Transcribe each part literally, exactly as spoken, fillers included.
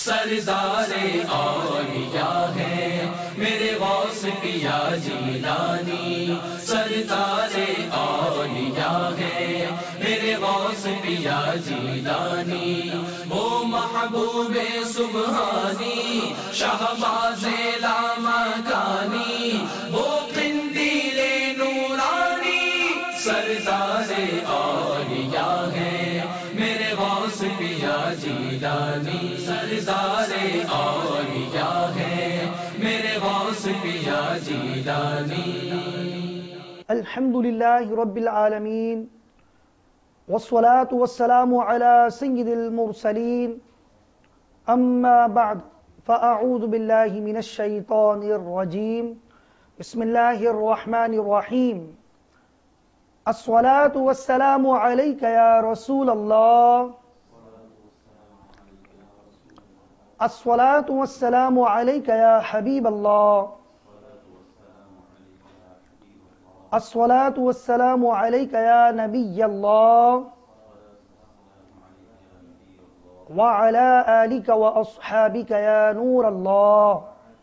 سردار اولیاء ہے میرے غوث پیا جیلانی، سردار اولیاء ہے میرے غوث پیا جیلانی، وہ محبوب سبحانی شہباز لامکانی، وہ قندیل نورانی، سردار اولیاء ہے میرے غوث پیا جیلانی، سردار اولیاء ہے میرے غوث پیا جیلانی۔ الحمد للہ رب العالمین والصلاة والسلام على سید المرسلین، اما بعد فاعوذ باللہ من الشیطان الرجیم، بسم اللہ الرحمن الرحیم۔ الصلاة والسلام علیک یا رسول اللہ، الصلاة والسلام علیک یا حبیب اللہ، الصلاة والسلام علیک یا نبی اللہ، وعلی آلک واصحابک یا نور اللہ۔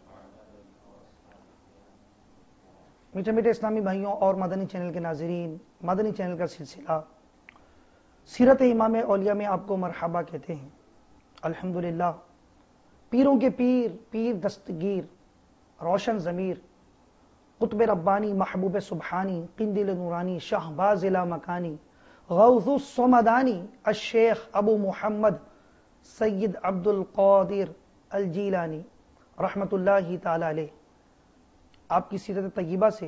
میٹھے میٹھے اسلامی بھائیوں اور مدنی چینل کے ناظرین، مدنی چینل کا سلسلہ سیرت امام اولیاء میں آپ کو مرحبا کہتے ہیں۔ الحمدللہ، پیروں کے پیر، پیر دستگیر، روشن ضمیر، قطب ربانی، محبوب سبحانی، قندیل نورانی، شہباز لامکانی، غوث الصمدانی، الشیخ ابو محمد سید عبد القادر الجیلانی رحمت اللہ تعالی علیہ، آپ کی سیرت طیبہ سے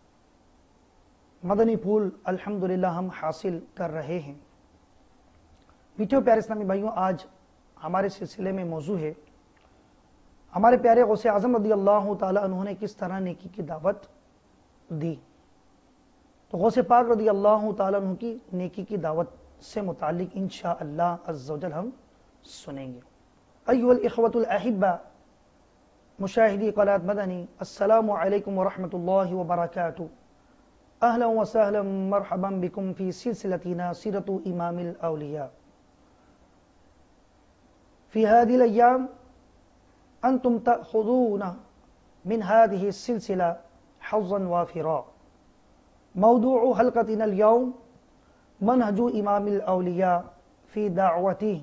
مدنی پھول الحمدللہ ہم حاصل کر رہے ہیں۔ میٹھے پیارے اسلامی بھائیوں، آج ہمارے سلسلے میں موضوع ہے ہمارے پیارے غوث اعظم رضی اللہ تعالی عنہ نے کس طرح نیکی کی دعوت دی۔ تو غوث پاک رضی اللہ تعالی عنہ کی نیکی کی دعوت سے متعلق انشاءاللہ عز و جل ہم سنیں گے۔ ایھا الاخوۃ الاحبہ، مشاہدی قناة مدنی، السلام علیکم ورحمۃ اللہ وبرکاتہ، اہلا وسہلا مرحبا بکم فی سلسلتنا سیرت امام الاولیاء۔ فی هذه الايام انتم تأخذون من هذه السلسلة حظا وافرا۔ موضوع حلقتنا اليوم منهج امام الاولیاء في دعوته۔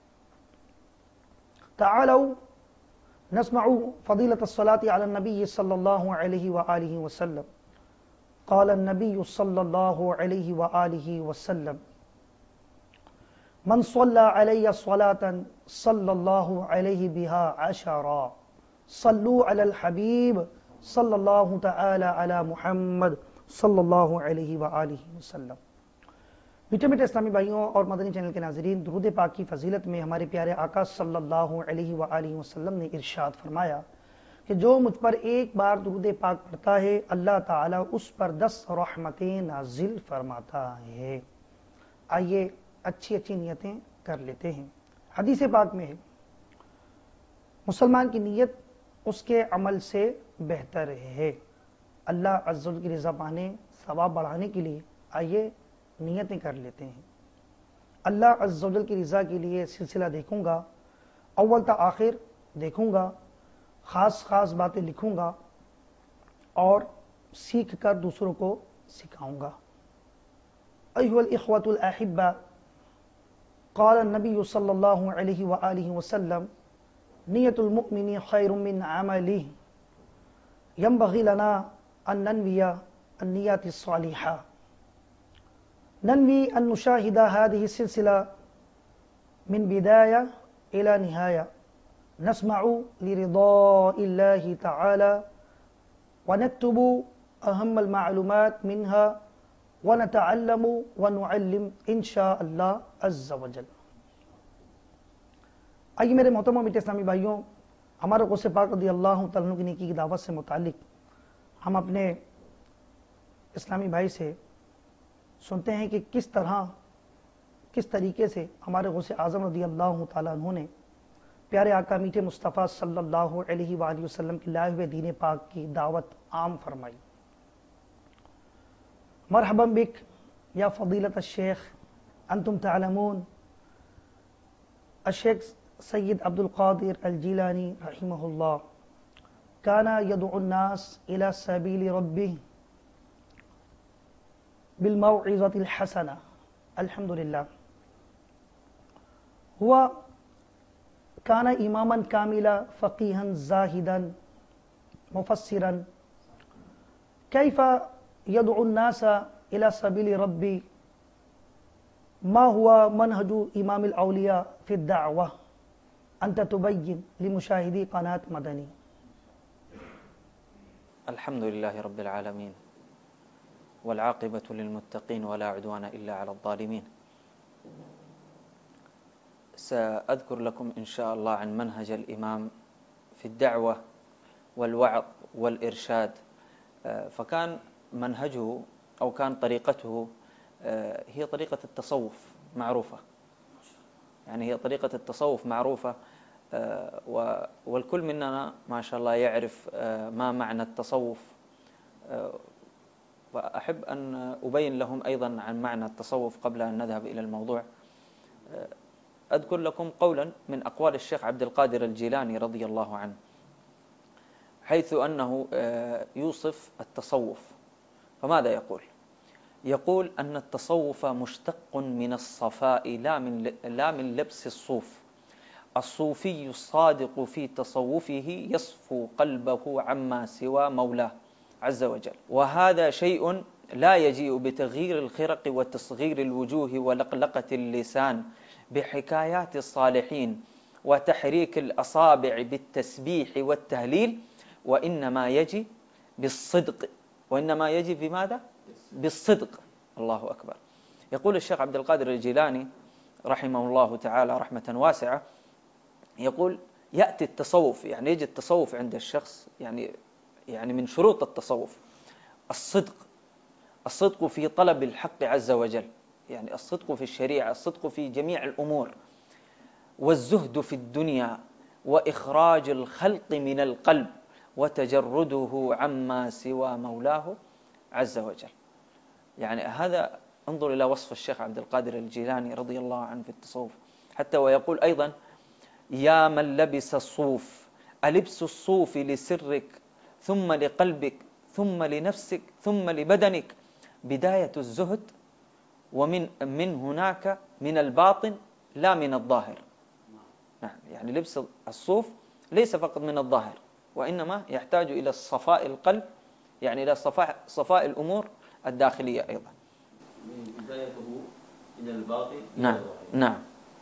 تعالوا نسمع فضيلة الصلاة على النبي صلى الله عليه وآله وسلم۔ قال النبي صلى الله عليه وآله وسلم: من صلى علي صلاة صلى الله عليه بها عشرا، صلوا على الحبيب صلى الله تعالى على محمد صلی اللہ علیہ وآلہ وسلم۔ میٹھے میٹھے اسلامی بھائیوں اور مدنی چینل کے ناظرین، درود پاک کی فضیلت میں ہمارے پیارے آقا صلی اللہ علیہ وآلہ وسلم نے ارشاد فرمایا کہ جو مجھ پر ایک بار درود پاک پڑھتا ہے اللہ تعالیٰ اس پر دس رحمتیں نازل فرماتا ہے۔ آئیے اچھی اچھی نیتیں کر لیتے ہیں۔ حدیث پاک میں ہے مسلمان کی نیت اس کے عمل سے بہتر ہے۔ اللہ عز و جل کی رضا پانے، ثواب بڑھانے کے لیے آئیے نیتیں کر لیتے ہیں۔ اللہ عز و جل کی رضا کے لیے سلسلہ دیکھوں گا، اول تا آخر دیکھوں گا، خاص خاص باتیں لکھوں گا اور سیکھ کر دوسروں کو سکھاؤں گا۔ ایھا الاخوۃ الاحبہ، قال النبی صلی اللہ علیہ وآلہ وسلم: نیت المؤمن خیر من عملہ، ينبغي لنا أن ننوي النيات الصالحة۔ ننوي أن نشاهد هذه السلسلة من بداية إلى نهاية، نسمع لرضاء الله تعالى ونكتب أهم المعلومات منها ونتعلم ونعلم إن شاء الله عز وجل۔ آئیے میرے محترم میٹھے اسلامی بھائیوں، ہمارے غوث پاک رضی اللہ تعالیٰ عنہ کی نیکی کی دعوت سے متعلق ہم اپنے اسلامی بھائی سے سنتے ہیں کہ کس طرح کس طریقے سے ہمارے غوث اعظم رضی اللہ تعالیٰ عنہ نے پیارے آقا میٹھے مصطفیٰ صلی اللہ علیہ وآلہ وسلم کے لائے ہوئے دین پاک کی دعوت عام فرمائی۔ مرحبا بک یا فضیلت الشیخ، انتم تعلمون الشیخ सय्यद अब्दुल कादिर अल जीलानी रहिमहुल्लाह काना यदउन नास इला सबील रब्बिह बिल मौइज़तिल हसना। अल्हम्दुलिल्लाह। हुआ काना इमामन कामिला फ़क़ीहन ज़ाहिदन मुफ़स्सिरन कैफ़ यदउन नास इला सबील रब्बी मा हुआ मनहजु इमामिल औलिया फ़ि दाअवा अंत तुबय्यिन लिमुशाहिदी क़नात मदनी। अल्हम्दुलिल्लाहि रब्बिल आलमीन वल आक़िबतु लिल मुत्तक़ीन वला उद्वाना इल्ला अलल ज़ालिमीन। سأذكر لكم إن شاء الله عن منهج الإمام في الدعوة والوعظ والإرشاد. فكان منهجه أو كان طريقته هي طريقة التصوف معروفة، يعني هي طريقة التصوف معروفة، والكل مننا ما شاء الله يعرف ما معنى التصوف. وأحب أن أبين لهم أيضا عن معنى التصوف قبل أن نذهب إلى الموضوع. أذكر لكم قولا من أقوال الشيخ عبد القادر الجيلاني رضي الله عنه، حيث أنه يوصف التصوف. فماذا يقول؟ يقول أن التصوف مشتق من الصفاء لا من لا من لبس الصوف. الصوفي الصادق في تصوفه يصفو قلبه عما سوى مولاه عز وجل، وهذا شيء لا يجيء بتغيير الخرق وتصغير الوجوه ولقلقة اللسان بحكايات الصالحين وتحريك الأصابع بالتسبيح والتهليل، وإنما يجي بالصدق. وإنما يجي بماذا؟ بالصدق. الله أكبر. يقول الشيخ عبد القادر الجيلاني رحمه الله تعالى رحمة واسعة، يقول يأتي التصوف، يعني يجي التصوف عند الشخص، يعني يعني من شروط التصوف الصدق، الصدق في طلب الحق عز وجل، يعني الصدق في الشريعة، الصدق في جميع الأمور، والزهد في الدنيا، وإخراج الخلق من القلب، وتجرده عما سوى مولاه عز وجل. يعني هذا انظر إلى وصف الشيخ عبد القادر الجيلاني رضي الله عنه في التصوف. حتى ويقول أيضا: يا من لبس الصوف، ألبس الصوف لسرك ثم لقلبك ثم لنفسك ثم لبدنك، بداية الزهد ومن من هناك من الباطن لا من الظاهر. نعم، يعني لبس الصوف ليس فقط من الظاهر، وإنما يحتاج إلى الصفاء القلب، يعني إلى صفاء صفاء الأمور الداخلية أيضا. بدايته من الباطن. نعم نعم.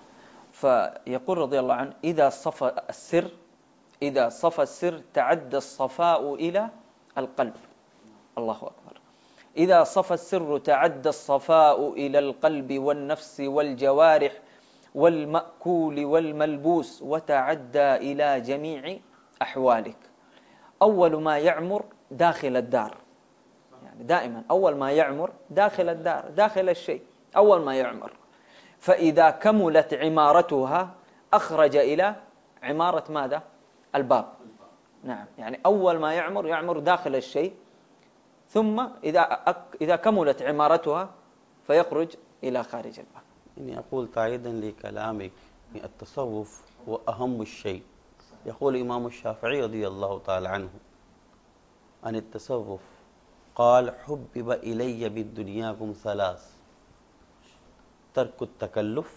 فيقول رضي الله عنه: إذا صفى السر إذا صفى السر تعدى الصفاء إلى القلب. الله أكبر. إذا صفى السر تعدى الصفاء إلى القلب والنفس والجوارح والمأكول والملبوس، وتعدى إلى جميع أحوالك. أول ما يعمر داخل الدار، يعني دائما أول ما يعمر داخل الدار، داخل الشيء أول ما يعمر. فإذا كملت عمارتها أخرج إلى عمارة ماذا؟ الباب. نعم، يعني أول ما يعمر يعمر داخل الشيء، ثم إذا إذا كملت عمارتها فيخرج إلى خارج الباب. إني أقول تأييدا لكلامك، التصوف هو أهم الشيء. يقول الإمام الشافعي رضي الله تعالى عنه عن التصوف، قال: حبب إلي بالدنياكم ثلاث: ترك التكلف،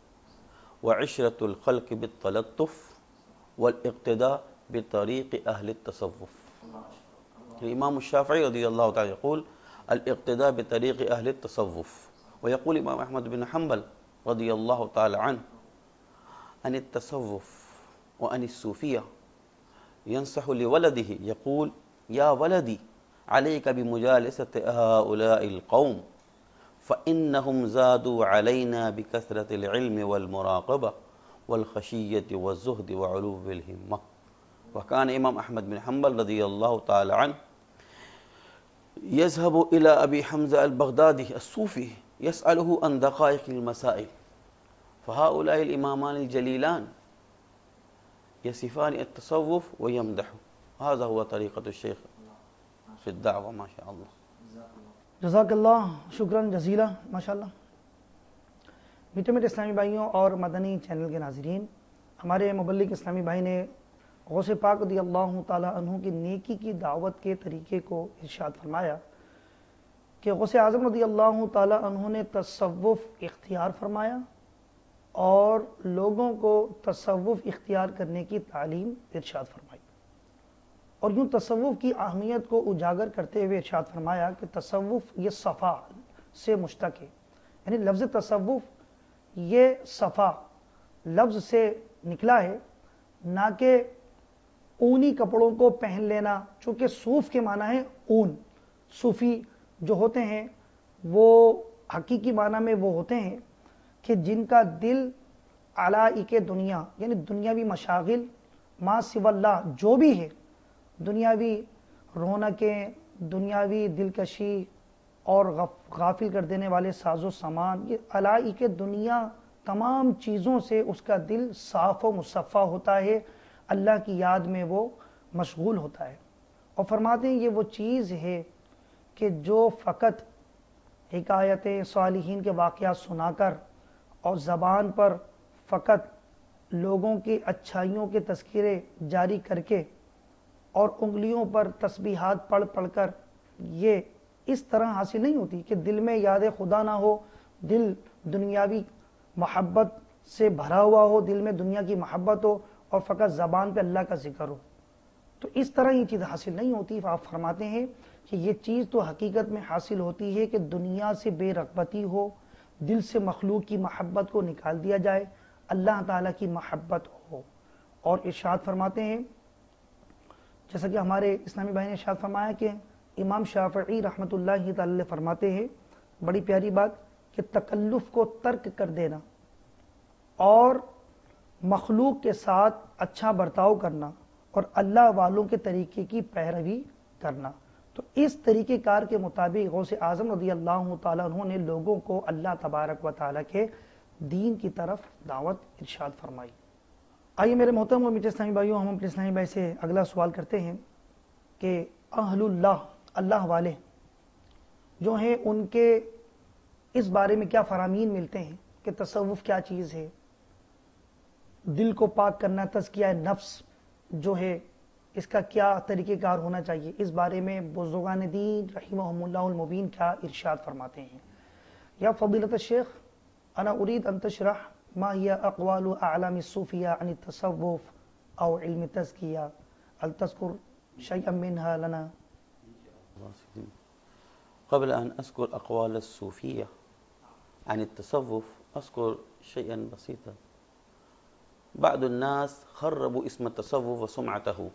وعشرة الخلق بالتلطف، والاقتداء بطريق أهل التصوف. الإمام الشافعي رضي الله تعالى يقول الاقتداء بطريق أهل التصوف. ويقول الإمام أحمد بن حنبل رضي الله تعالى عنه عن التصوف وعن الصوفية، ينصح لولده يقول: يا ولدي عليك بمجالسة هؤلاء القوم، فإنهم زادوا علينا بكثرة العلم والمراقبة والخشية والزهد وعلو الهمة. وكان إمام أحمد بن حنبل رضي الله تعالى عنه يذهب إلى أبي حمزة البغدادي الصوفي يسأله عن دقائق المسائل، فهؤلاء الإمامان الجليلان يصفان التصوف ويمدحوا. هذا هو طريقة الشيخ في الدعوة ما شاء الله. जज़ाकल्लाह शुक्रन जज़ीला माशाअल्लाह। मीठे मीठे इस्लामी भाइयों और मदनी चैनल के नाज़रीन, ہمارے مبلغ اسلامی بھائی نے غوث پاک رضی اللہ تعالیٰ عنہ کی نیکی کی دعوت کے طریقے کو ارشاد فرمایا کہ غوث اعظم رضی اللہ تعالیٰ عنہ نے تصوف اختیار فرمایا اور لوگوں کو تصوف اختیار کرنے کی تعلیم ارشاد فرمائی، اور یوں تصوف کی اہمیت کو اجاگر کرتے ہوئے ارشاد فرمایا کہ تصوف یہ صفا سے مشتق ہے، یعنی لفظ تصوف یہ صفا لفظ سے نکلا ہے، نہ کہ اونی کپڑوں کو پہن لینا، چونکہ صوف کے معنی ہے اون۔ صوفی جو ہوتے ہیں وہ حقیقی معنی میں وہ ہوتے ہیں کہ جن کا دل علائق دنیا یعنی دنیاوی مشاغل ما سوی اللہ جو بھی ہے، دنیاوی رونقیں، دنیاوی دلکشی اور غافل کر دینے والے ساز و سامان، یہ علائق دنیا تمام چیزوں سے اس کا دل صاف و مصفا ہوتا ہے، اللہ کی یاد میں وہ مشغول ہوتا ہے۔ اور فرماتے ہیں یہ وہ چیز ہے کہ جو فقط حکایت صالحین کے واقعات سنا کر اور زبان پر فقط لوگوں کی اچھائیوں کے تذکرے جاری کر کے اور انگلیوں پر تسبیحات پڑھ پڑھ کر یہ اس طرح حاصل نہیں ہوتی کہ دل میں یاد خدا نہ ہو، دل دنیاوی محبت سے بھرا ہوا ہو، دل میں دنیا کی محبت ہو اور فقط زبان پہ اللہ کا ذکر ہو، تو اس طرح یہ چیز حاصل نہیں ہوتی۔ آپ فرماتے ہیں کہ یہ چیز تو حقیقت میں حاصل ہوتی ہے کہ دنیا سے بے رغبتی ہو، دل سے مخلوق کی محبت کو نکال دیا جائے، اللہ تعالیٰ کی محبت ہو۔ اور ارشاد فرماتے ہیں جیسا کہ ہمارے اسلامی بھائی نے ارشاد فرمایا کہ امام شافعی رحمۃ اللہ تعالی فرماتے ہیں بڑی پیاری بات کہ تکلف کو ترک کر دینا اور مخلوق کے ساتھ اچھا برتاؤ کرنا اور اللہ والوں کے طریقے کی پیروی کرنا، تو اس طریقہ کار کے مطابق غوث اعظم رضی اللہ تعالیٰ عنہ نے لوگوں کو اللہ تبارک و تعالیٰ کے دین کی طرف دعوت ارشاد فرمائی۔ آئیے میرے محترم اور میٹھے اسلامی بھائیوں، ہم اپنے اسلامی بھائی سے اگلا سوال کرتے ہیں کہ اہل اللہ اللہ والے جو ہیں ان کے اس بارے میں کیا فرامین ملتے ہیں کہ تصوف کیا چیز ہے، دل کو پاک کرنا، تزکیہ نفس جو ہے اس کا کیا طریقہ کار ہونا چاہیے، اس بارے میں بزرگان دین رحمہم اللہ المبین کیا ارشاد فرماتے ہیں۔ یا فضیلت الشیخ انا اريد ان تشرح ما هي اقوال اعلام الصوفیہ عن التصوف او علم التزکیہ، هل تذكر شيئا منها لنا؟ قبل ان اذكر اقوال الصوفیہ عن التصوف اذكر شيئا بسيطا. بعض الناس خربوا اسم التصوف وسمعته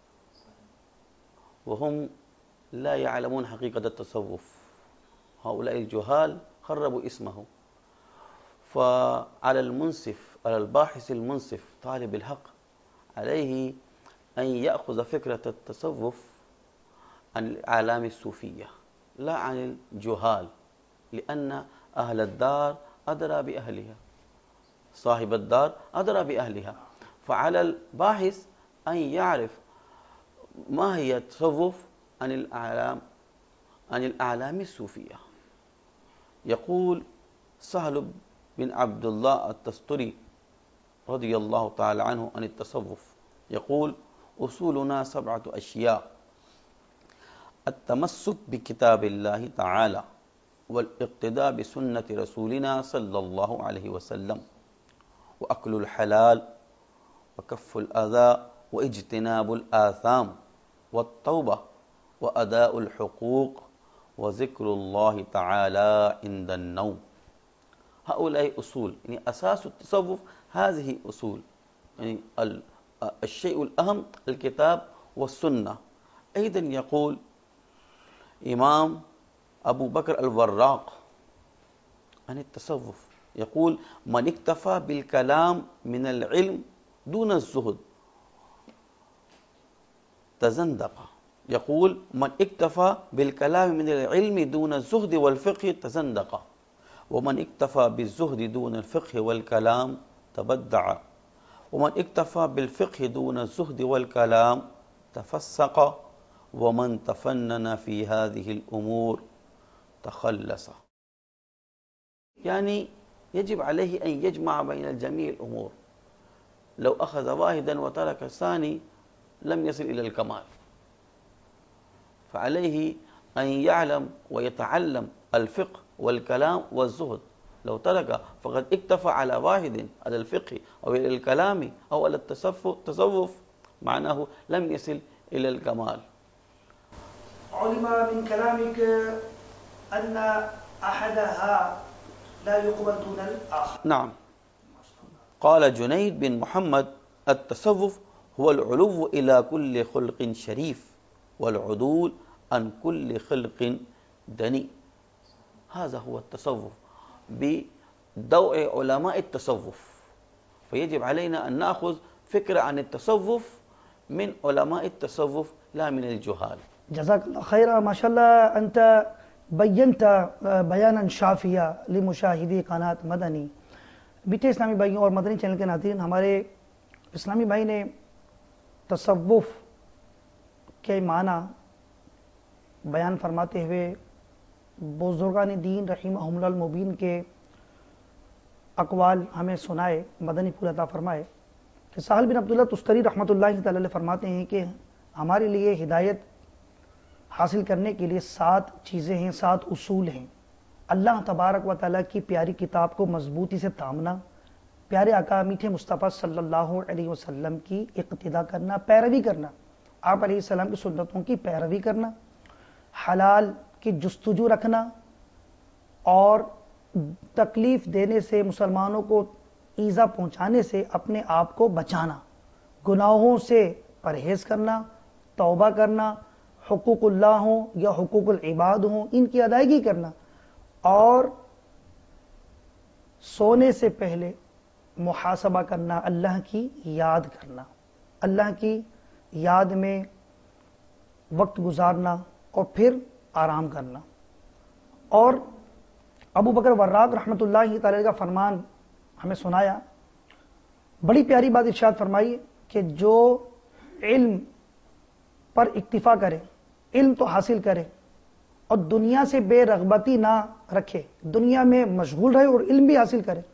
وهم لا يعلمون حقيقة التصوف، هؤلاء الجهال خربوا اسمه. فعلى المنصف، على الباحث المنصف طالب الحق، عليه أن يأخذ فكرة التصوف عن الأعلام الصوفية لا عن الجهال، لأن أهل الدار أدرى بأهلها، صاحب الدار أدرى بأهلها. فعلى الباحث أن يعرف ما هي التصوف عن الأعلام عن الأعلام الصوفية. يقول سهل بن عبد الله التستري رضي الله تعالى عنه عن التصوف، يقول أصولنا سبعة أشياء: التمسك بكتاب الله تعالى، والاقتداء بسنة رسولنا صلى الله عليه وسلم، وأكل الحلال، وكف الأذى، واجتناب الآثام، والتوبة، وأداء الحقوق، وذكر الله تعالى عند النوم. هؤلاء أصول، يعني أساس التصوف هذه أصول، يعني الشيء الأهم الكتاب والسنة. أيضا يقول إمام أبو بكر الوراق عن التصوف، يقول من اكتفى بالكلام من العلم دون الزهد تزندق. يقول من اكتفى بالكلام من العلم دون الزهد والفقه تزندق، ومن اكتفى بالزهد دون الفقه والكلام تبدع، ومن اكتفى بالفقه دون الزهد والكلام تفسق، ومن تفنن في هذه الأمور تخلص. يعني يجب عليه أن يجمع بين الجميع الأمور، لو أخذ واحدا وترك الثاني لم يصل إلى الكمال. فعليه أن يعلم ويتعلم الفقه والكلام والزهد. لو ترك فقد اكتفى على واحد، على الفقه أو إلى الكلام أو على التصوف، معناه لم يصل إلى الكمال. علم من كلامك أن أحدها لا يقبل دون الآخر. نعم. قال جنيد بن محمد: التصوف هو العلو إلى كل خلق شريف والعدول عن كل خلق دني. هذا هو التصوف بضوء علماء التصوف. فيجب علينا أن نأخذ فكرة عن التصوف من علماء التصوف لا من الجهال. جزاك الله خيرا. ما شاء الله أنت بينت بيانا شافيا لمشاهدي قناة مدنی. بیٹے اسلامی بھائیوں اور مدنی چینل کے ناظرین، ہمارے اسلامی بھائی نے تصوف کے معنی بیان فرماتے ہوئے بزرگان دین رحمہم اللہ المبین کے اقوال ہمیں سنائے، مدنی پھول عطا فرمائے، کہ سہل بن عبداللہ تستری رحمۃ اللہ تعالی علیہ فرماتے ہیں کہ ہمارے لیے ہدایت حاصل کرنے کے لیے سات چیزیں ہیں، سات اصول ہیں. اللہ تبارک و تعالیٰ کی پیاری کتاب کو مضبوطی سے تھامنا، پیارے آقا میٹھے مصطفیٰ صلی اللہ علیہ وسلم کی اقتداء کرنا، پیروی کرنا، آپ علیہ السلام کی سنتوں کی پیروی کرنا، حلال کی جستجو رکھنا، اور تکلیف دینے سے، مسلمانوں کو ایذا پہنچانے سے اپنے آپ کو بچانا، گناہوں سے پرہیز کرنا، توبہ کرنا، حقوق اللہ ہوں یا حقوق العباد ہوں ان کی ادائیگی کرنا، اور سونے سے پہلے محاسبہ کرنا، اللہ کی یاد کرنا، اللہ کی یاد میں وقت گزارنا اور پھر آرام کرنا. اور ابو بکر وراق رحمۃ اللہ تعالی کا فرمان ہمیں سنایا، بڑی پیاری بات ارشاد فرمائی کہ جو علم پر اکتفا کرے، علم تو حاصل کرے اور دنیا سے بے رغبتی نہ رکھے، دنیا میں مشغول رہے اور علم بھی حاصل کرے،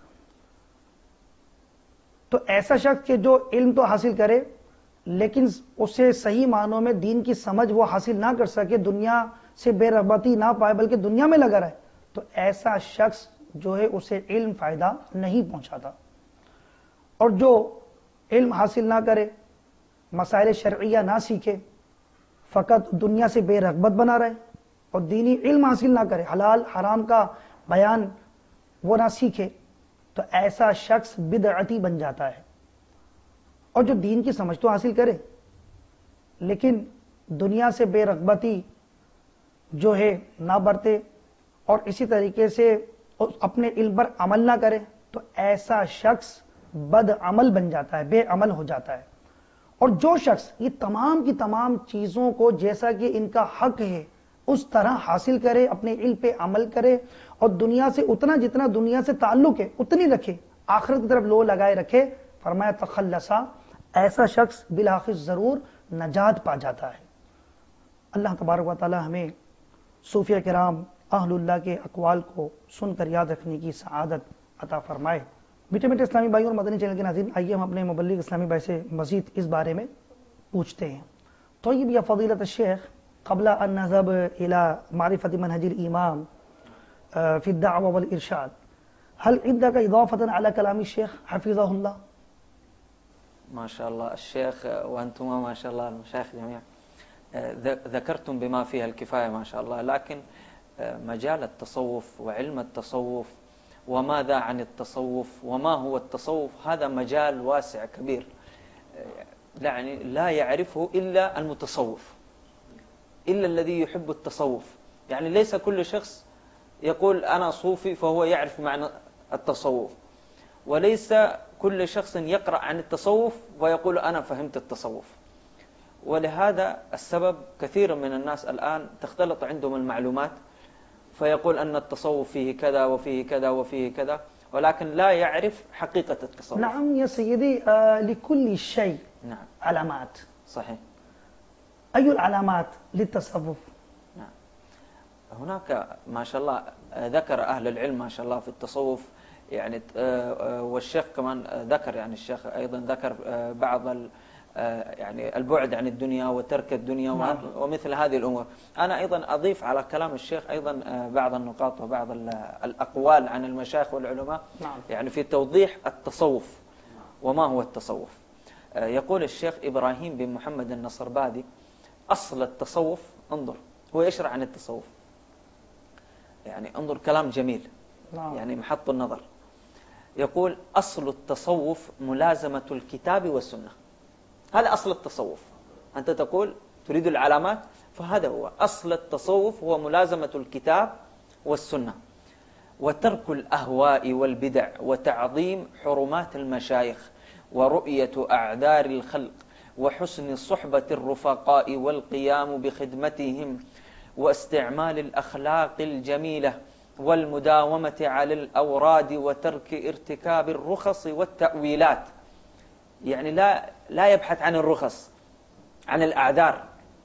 تو ایسا شخص کہ جو علم تو حاصل کرے لیکن اسے صحیح معنوں میں دین کی سمجھ وہ حاصل نہ کر سکے، دنیا سے بے رغبتی نہ پائے بلکہ دنیا میں لگا رہے، تو ایسا شخص جو ہے اسے علم فائدہ نہیں پہنچاتا. اور جو علم حاصل نہ کرے، مسائل شرعیہ نہ سیکھے، فقط دنیا سے بے رغبت بنا رہے اور دینی علم حاصل نہ کرے، حلال حرام کا بیان وہ نہ سیکھے، تو ایسا شخص بدعتی بن جاتا ہے. اور جو دین کی سمجھ تو حاصل کرے لیکن دنیا سے بے رغبتی جو ہے نہ برتے اور اسی طریقے سے اپنے علم پر عمل نہ کرے، تو ایسا شخص بد عمل بن جاتا ہے، بے عمل ہو جاتا ہے. اور جو شخص یہ تمام کی تمام چیزوں کو جیسا کہ ان کا حق ہے اس طرح حاصل کرے، اپنے علم پہ عمل کرے اور دنیا سے اتنا جتنا دنیا سے تعلق ہے اتنی رکھے، آخرت کی طرف لو لگائے رکھے، فرمایا تخلصا، ایسا شخص بالآخر ضرور نجات پا جاتا ہے. اللہ تبارک و تعالی ہمیں صوفیہ کرام اہل اللہ کے اقوال کو سن کر یاد رکھنے کی سعادت عطا فرمائے. میٹھے میٹھے اسلامی بھائی اور مدنی چینل کے ناظرین، آئیے ہم اپنے مبلغ اسلامی بھائی سے مزید اس بارے میں پوچھتے ہیں. طیب یا فضیلت الشیخ، قبل ان نذهب الى معرفة منهج الامام في الدعوة والارشاد، هل عندك اضافة على كلام الشيخ حفظه الله؟ ما شاء الله الشيخ وانتم ما شاء الله المشايخ جميعا ذكرتم بما فيها الكفاية ما شاء الله، لكن مجال التصوف وعلم التصوف وماذا عن التصوف وما هو التصوف هذا مجال واسع كبير، يعني لا يعرفه إلا المتصوف، إلا الذي يحب التصوف. يعني ليس كل شخص يقول أنا صوفي فهو يعرف معنى التصوف، وليس كل شخص يقرأ عن التصوف ويقول أنا فهمت التصوف. ولهذا السبب كثير من الناس الآن تختلط عندهم المعلومات فيقول أن التصوف فيه كذا وفيه كذا وفيه كذا، ولكن لا يعرف حقيقة التصوف. نعم يا سيدي، آه لكل شيء نعم علامات. صحيح. أي العلامات للتصوف؟ نعم هناك ما شاء الله ذكر أهل العلم ما شاء الله في التصوف يعني والشيخ كمان ذكر، يعني الشيخ أيضا ذكر بعض يعني البعد عن الدنيا وترك الدنيا نعم. ومثل هذه الأمور. أنا أيضا أضيف على كلام الشيخ أيضا بعض النقاط وبعض الأقوال عن المشايخ والعلماء نعم. يعني في توضيح التصوف وما هو التصوف. يقول الشيخ إبراهيم بن محمد النصربادي: أصل التصوف، انظر هو يشرح عن التصوف، يعني انظر كلام جميل نعم. يعني محط النظر. يقول: أصل التصوف ملازمة الكتاب والسنة. هذا أصل التصوف. أنت تقول تريد العلامات، فهذا هو أصل التصوف، هو ملازمة الكتاب والسنة، وترك الأهواء والبدع، وتعظيم حرمات المشايخ، ورؤية أعذار الخلق، وحسن صحبة الرفقاء، والقيام بخدمتهم، واستعمال الأخلاق الجميلة، والمداومة على الأوراد، وترك ارتكاب الرخص والتأويلات. يعني لا لا يبحث عن الرخص، عن الأعذار،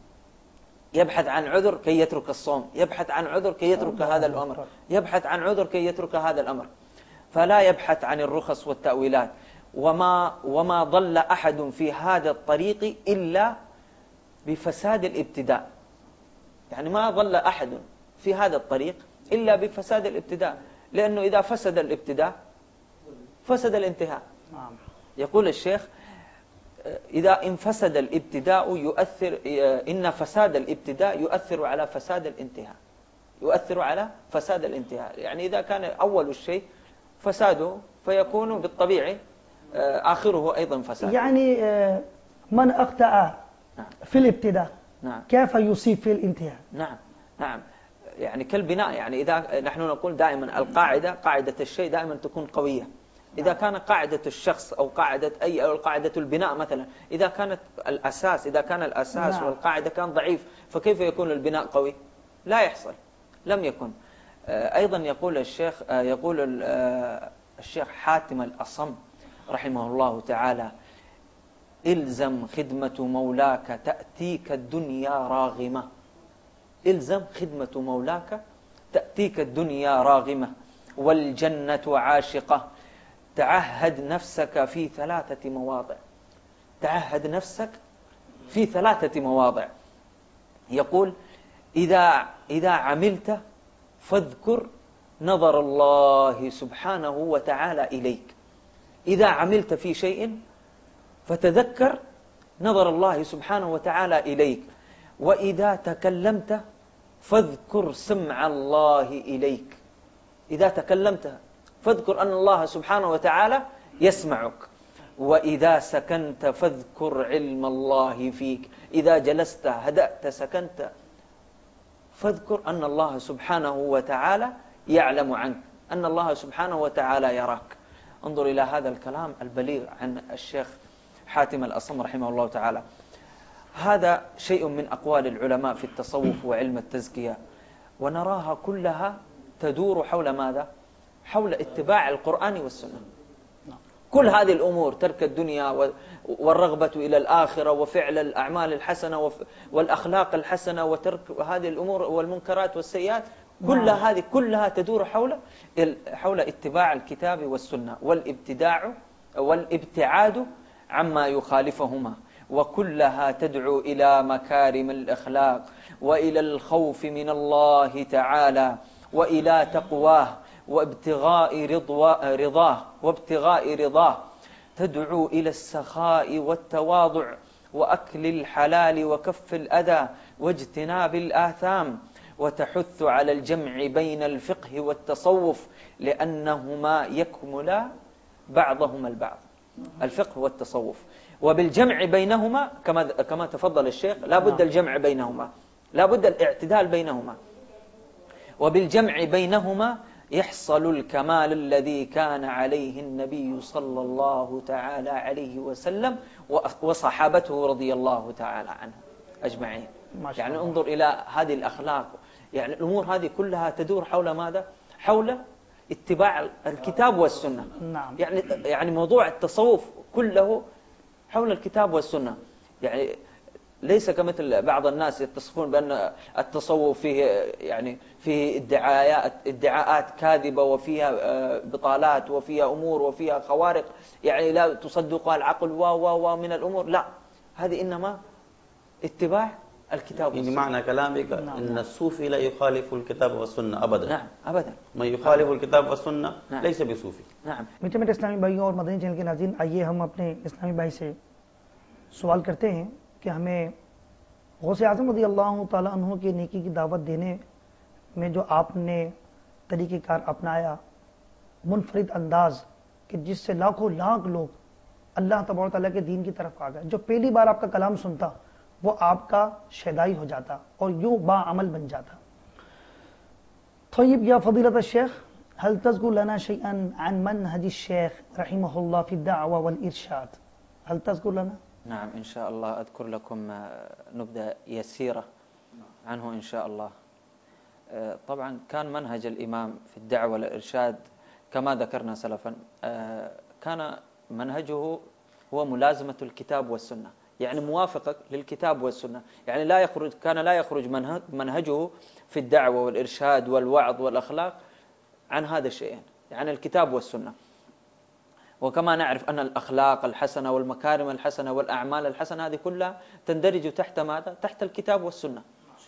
يبحث عن عذر كي يترك الصوم، يبحث عن عذر كي يترك هذا الأمر، يبحث عن عذر كي يترك هذا الأمر، فلا يبحث عن الرخص والتأويلات. وما وما ضل أحد في هذا الطريق إلا بفساد الابتداء. يعني ما ضل أحد في هذا الطريق إلا بفساد الابتداء، لأنه إذا فسد الابتداء فسد الانتهاء. يقول الشيخ: إذا انفسد الابتداء يؤثر إن فساد الابتداء يؤثر على فساد الانتهاء، يؤثر على فساد الانتهاء. يعني إذا كان أول الشيء فساده فيكون بالطبيعي آخره أيضا فساد. يعني من أخطأ في الابتداء نعم. كيف يصيب في الانتهاء؟ نعم نعم. يعني كالبناء، يعني إذا نحن نقول دائما القاعدة، قاعدة الشيء دائما تكون قوية. إذا كان قاعدة الشخص أو قاعدة أي أو قاعدة البناء مثلا، إذا كانت الأساس إذا كان الأساس نعم. والقاعدة كان ضعيف، فكيف يكون البناء قوي؟ لا يحصل، لم يكن. أيضا يقول الشيخ يقول الشيخ حاتم الأصم رحمه الله تعالى: إلزم خدمة مولاك تأتيك الدنيا راغمة. إلزم خدمة مولاك تأتيك الدنيا راغمة، والجنة عاشقة. تعهد نفسك في ثلاثة مواضع. تعهد نفسك في ثلاثة مواضع. يقول: إذا إذا عملت فاذكر نظر الله سبحانه وتعالى إليك. إذا عملت في شيء فتذكر نظر الله سبحانه وتعالى إليك. وإذا تكلمت فاذكر سمع الله إليك. إذا تكلمت فاذكر أن الله سبحانه وتعالى يسمعك. وإذا سكنت فاذكر علم الله فيك. إذا جلست هدأت سكنت فاذكر أن الله سبحانه وتعالى يعلم عنك، أن الله سبحانه وتعالى يراك. انظر إلى هذا الكلام البليغ عن الشيخ حاتم الأصم رحمه الله تعالى. هذا شيء من أقوال العلماء في التصوف وعلم التزكية، ونراها كلها تدور حول ماذا؟ حول اتباع القرآن والسنة. كل هذه الأمور، ترك الدنيا والرغبة إلى الآخرة وفعل الأعمال الحسنة والأخلاق الحسنة وترك هذه الأمور والمنكرات والسيئات، كل هذه كلها تدور حول حول اتباع الكتاب والسنة، والابتداع والابتعاد عما يخالفهما، وكلها تدعو إلى مكارم الأخلاق وإلى الخوف من الله تعالى وإلى تقواه وابتغاء رضاه وابتغاء رضاه. تدعو إلى السخاء والتواضع وأكل الحلال وكف الأذى واجتناب الآثام، وتحث على الجمع بين الفقه والتصوف لأنهما يكملا بعضهما البعض، الفقه والتصوف. وبالجمع بينهما كما كما تفضل الشيخ لا بد الجمع بينهما، لا بد الاعتدال بينهما. وبالجمع بينهما يحصل الكمال الذي كان عليه النبي صلى الله تعالى عليه وسلم وصحابته رضي الله تعالى عنهم أجمعين. يعني انظر إلى هذه الأخلاق، يعني الأمور هذه كلها تدور حول ماذا؟ حول اتباع الكتاب والسنة. نعم. يعني يعني موضوع التصوف كله حول الكتاب والسنة. يعني ليس كمثل بعض الناس يتصفون بأن التصوف فيه يعني فيه ادعاءات ادعاءات كاذبة وفيها بطالات وفيها أمور وفيها خوارق يعني لا تصدقها العقل و و و من الأمور. لا، هذه إنما اتباع الكتاب يعني والسنة. معنى كلامك نعم. أن الصوفي لا يخالف الكتاب والسنة أبدا. نعم أبدا. من يخالف الكتاب والسنة نعم. ليس بصوفी. نعم. मीठे मीठे इस्लामी भाइयों और मदनी चैनल के नाज़रीन, आइए हम अपने इस्लामी भाई से सवाल करते हैं कि हमें गौसे आज़म रज़ी अल्लाह ताला अन्हु की नेकी की दावत देने में जो आपने तरीक़ेकार अपनाया, मुनफरिद अंदाज कि जिससे लाखों लाख लोग अल्लाह तबारक तआला के दीन की तरफ आ गए। जो पहली बार आपका कलाम सुनता वो आपका शैदाई हो जाता और यूं बाअमल बन जाता। तय्यब या फजीलत शेख, हल तज़कुर लना शैअन अन मनहज शेख रहिमहुल्लाह फी दावा वल इरशाद, हल तज़कुर लना? نعم إن شاء الله أذكر لكم نبذة يسيرة عنه إن شاء الله. طبعا كان منهج الإمام في الدعوة والإرشاد كما ذكرنا سلفا، كان منهجه هو ملازمة الكتاب والسنة، يعني موافقة للكتاب والسنة، يعني لا يخرج كان لا يخرج منهجه في الدعوة والإرشاد والوعظ والأخلاق عن هذا الشيء، يعني الكتاب والسنة. وكما نعرف أن الأخلاق الحسنة والمكارم الحسنة والأعمال الحسنة هذه كلها تندرج تحت ماذا؟ تحت الكتاب والسنة.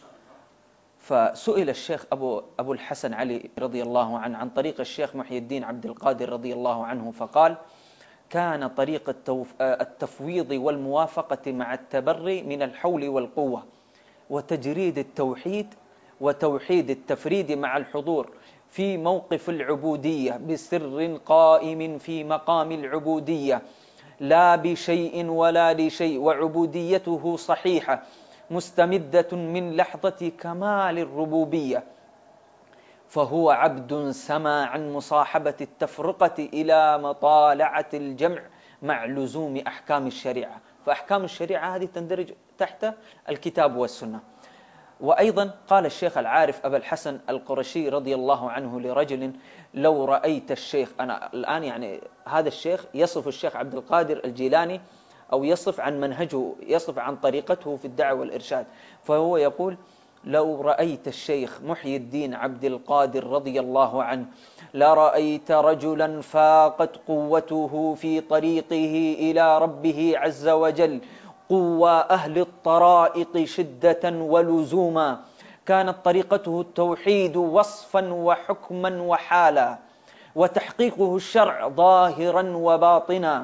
فسئل الشيخ أبو, أبو الحسن علي رضي الله عنه عن طريق الشيخ محي الدين عبد القادر رضي الله عنه، فقال: كان طريق التفويض والموافقة مع التبري من الحول والقوة وتجريد التوحيد وتوحيد التفريد مع الحضور في موقف العبودية بسر قائم في مقام العبودية لا بشيء ولا لشيء، وعبوديته صحيحة مستمدة من لحظة كمال الربوبية، فهو عبد سما عن مصاحبة التفرقة إلى مطالعة الجمع مع لزوم أحكام الشريعة. فأحكام الشريعة هذه تندرج تحت الكتاب والسنة. وأيضا قال الشيخ العارف أبا الحسن القرشي رضي الله عنه لرجل: لو رأيت الشيخ، أنا الآن يعني هذا الشيخ يصف الشيخ عبد القادر الجيلاني أو يصف عن منهجه، يصف عن طريقته في الدعوة والإرشاد، فهو يقول: لو رأيت الشيخ محي الدين عبد القادر رضي الله عنه لرأيت رجلا فاقت قوته في طريقه إلى ربه عز وجل قوى أهل الطرائق شدة ولزوما، كانت طريقته التوحيد وصفا وحكما وحالا، وتحقيقه الشرع ظاهرا وباطنا،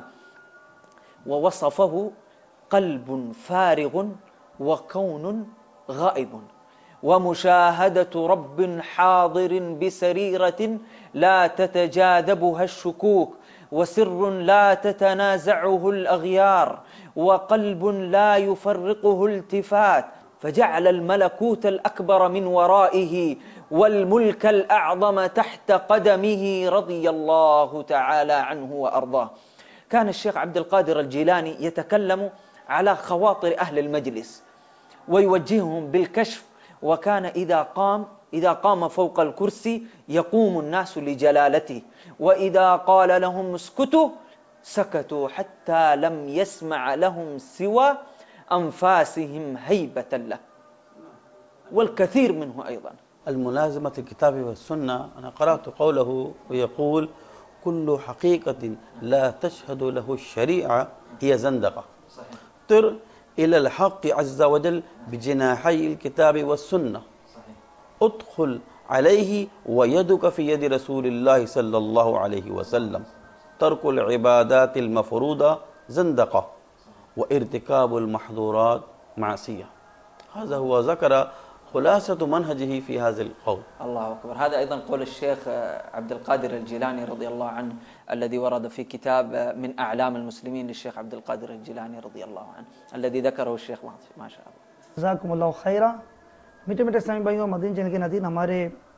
ووصفه قلب فارغ وكون غائب ومشاهدة رب حاضر بسريرة لا تتجاذبها الشكوك، وسر لا تتنازعه الأغيار، وقلب لا يفرقه التفات، فجعل الملكوت الأكبر من ورائه والملك الأعظم تحت قدمه رضي الله تعالى عنه وأرضاه. كان الشيخ عبد القادر الجيلاني يتكلم على خواطر أهل المجلس ويوجههم بالكشف، وكان إذا قام إذا قام فوق الكرسي يقوم الناس لجلالته، وإذا قال لهم اسكتوا سكتوا حتى لم يسمع لهم سوى أنفاسهم هيبة له، والكثير منه أيضا. الملازمة الكتاب والسنة، أنا قرأت قوله ويقول: كل حقيقة لا تشهد له الشريعة هي زندقة. تر إلى الحق عز وجل بجناحي الكتاب والسنة، ادخل عليه ويدك في يد رسول الله صلى الله عليه وسلم. ترك العبادات المفروضة زندقة، وارتكاب المحظورات معصية. هذا هو ذكر خلاصة منهجه في هذا القول. الله أكبر. هذا أيضا قول الشيخ عبد القادر الجيلاني رضي الله عنه الذي ورد في كتاب من أعلام المسلمين للشيخ عبد القادر الجيلاني رضي الله عنه الذي ذكره الشيخ ما شاء الله. जज़ाकुमुल्लाहु खैरा। मीठे मीठे इस्लामी भाइयों, मदनी चैनल के नाज़रीन, हमारे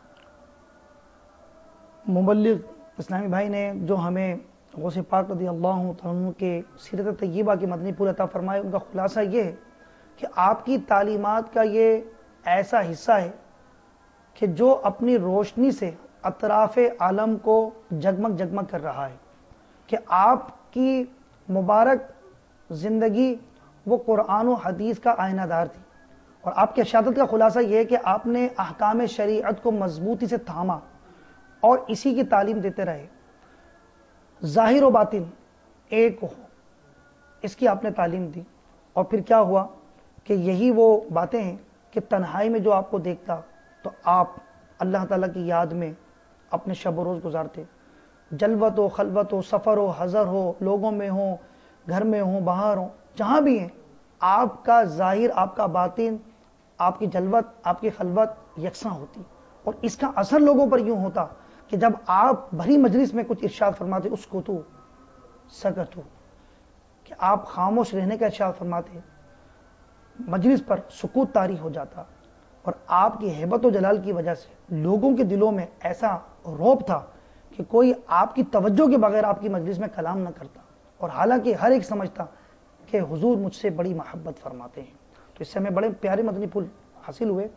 मुबल्लिग इस्लामी भाई ने जो हमें गौसे पाक रज़ी अल्लाह तआला के सीरत तय्यबा की मदनी पूर अता फरमाए, उनका खुलासा ये है कि आपकी तालीमात का ये ऐसा हिस्सा है कि जो अपनी रोशनी से अतराफ़े आलम को जगमग जगमग कर रहा है, कि आपकी मुबारक ज़िंदगी وہ قرآن و حدیث کا آئینہ دار تھی، اور آپ کی اشادت کا خلاصہ یہ ہے کہ آپ نے احکام شریعت کو مضبوطی سے تھاما اور اسی کی تعلیم دیتے رہے، ظاہر و باطن ایک ہو، اس کی آپ نے تعلیم دی۔ اور پھر کیا ہوا کہ یہی وہ باتیں ہیں کہ تنہائی میں جو آپ کو دیکھتا تو آپ اللہ تعالیٰ کی یاد میں اپنے شب و روز گزارتے، جلوت ہو، خلوت ہو، سفر ہو، حضر ہو، لوگوں میں ہو، گھر میں ہوں، باہر ہوں، جہاں بھی ہیں، آپ کا ظاہر، آپ کا باطن، آپ کی جلوت، آپ کی خلوت یکساں ہوتی، اور اس کا اثر لوگوں پر یوں ہوتا کہ جب آپ بھری مجلس میں کچھ ارشاد فرماتے، اس کو تو سکت ہو، کہ آپ خاموش رہنے کا ارشاد فرماتے، مجلس پر سکوت طاری ہو جاتا، اور آپ کی ہیبت و جلال کی وجہ سے لوگوں کے دلوں میں ایسا رعب تھا کہ کوئی آپ کی توجہ کے بغیر آپ کی مجلس میں کلام نہ کرتا، اور حالانکہ ہر ایک سمجھتا کہ حضور مجھ سے بڑی محبت فرماتے ہیں۔ تو اس سے ہمیں بڑے پیارے مدنی پھول حاصل ہوئے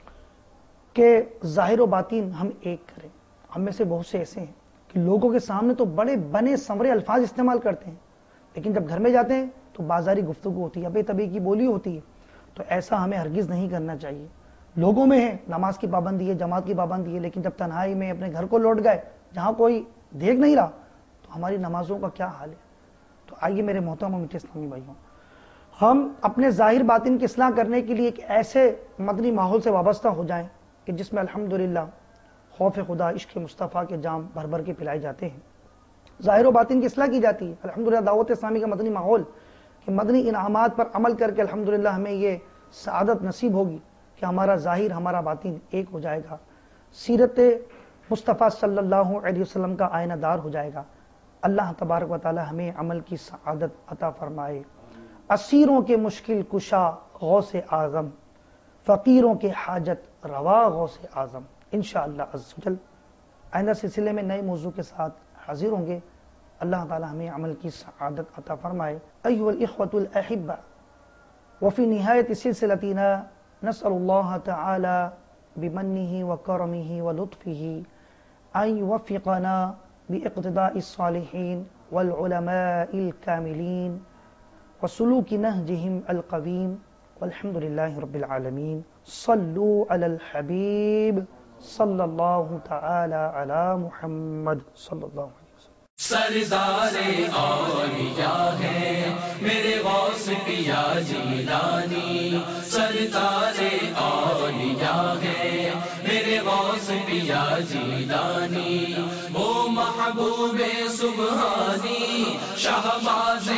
کہ ظاہر و باطن ہم ایک کریں۔ ہم میں سے بہت سے ایسے ہیں کہ لوگوں کے سامنے تو بڑے بنے سنورے الفاظ استعمال کرتے ہیں، لیکن جب گھر میں جاتے ہیں تو بازاری گفتگو ہوتی ہے، ابے تبے کی بولی ہوتی ہے۔ تو ایسا ہمیں ہرگز نہیں کرنا چاہیے۔ لوگوں میں ہے نماز کی پابندی ہے، جماعت کی پابندی ہے، لیکن جب تنہائی میں اپنے گھر کو لوٹ گئے جہاں کوئی دیکھ نہیں رہا تو ہماری نمازوں کا کیا حال ہے؟ تو آئیے میرے محترم و میٹھے اسلامی بھائیوں، ہم اپنے ظاہر باطن کی اصلاح کرنے کے لیے ایک ایسے مدنی ماحول سے وابستہ ہو جائیں کہ جس میں الحمدللہ خوف خدا، عشق مصطفیٰ کے جام بھر بھر کے پلائے جاتے ہیں، ظاہر و باطن کی اصلاح کی جاتی ہے۔ الحمدللہ دعوت اسلامی کا مدنی ماحول کہ مدنی انعامات پر عمل کر کے الحمدللہ ہمیں یہ سعادت نصیب ہوگی کہ ہمارا ظاہر ہمارا باطن ایک ہو جائے گا، سیرت مصطفیٰ صلی اللہ علیہ وسلم کا آئینہ دار ہو جائے گا۔ اللہ تبارک و تعالی ہمیں عمل کی سعادت عطا فرمائے۔ اسیروں کے مشکل کشا غوث اعظم، فقیروں کے حاجت روا غوث اعظم۔ انشاءاللہ عز و جل آئندہ سلسلے میں نئے موضوع کے ساتھ حاضر ہوں گے۔ اللہ تعالی ہمیں عمل کی سعادت عطا فرمائے۔ ایھا الاخوۃ الاحبہ، وفی نہایت سلسلتنا نسأل اللہ تعالی بمنہ وکرمہ ولطفہ ان یوفقنا باقتداء الصالحین والعلماء الکاملین وسلوک نہجہم القویم، والحمد للہ رب العالمین۔ صلوا علی الحبیب صلی اللہ تعالی علی محمد صلی اللہ علیہ وسلم۔ سردار اولیاء ہے میرے غوث پیا جیلانی، سردار اولیاء ہے میرے غوث پیا جیلانی، وہ محبوب سبحانی شہباز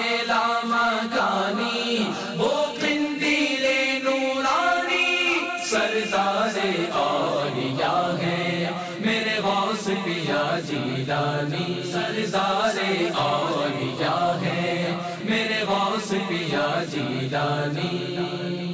لامکانی، وہ قندیل نورانی، سردار اولیاء ہے میرے غوث پیا جیلانی، سردار اولیاء ہے میرے غوث پیا جیلانی۔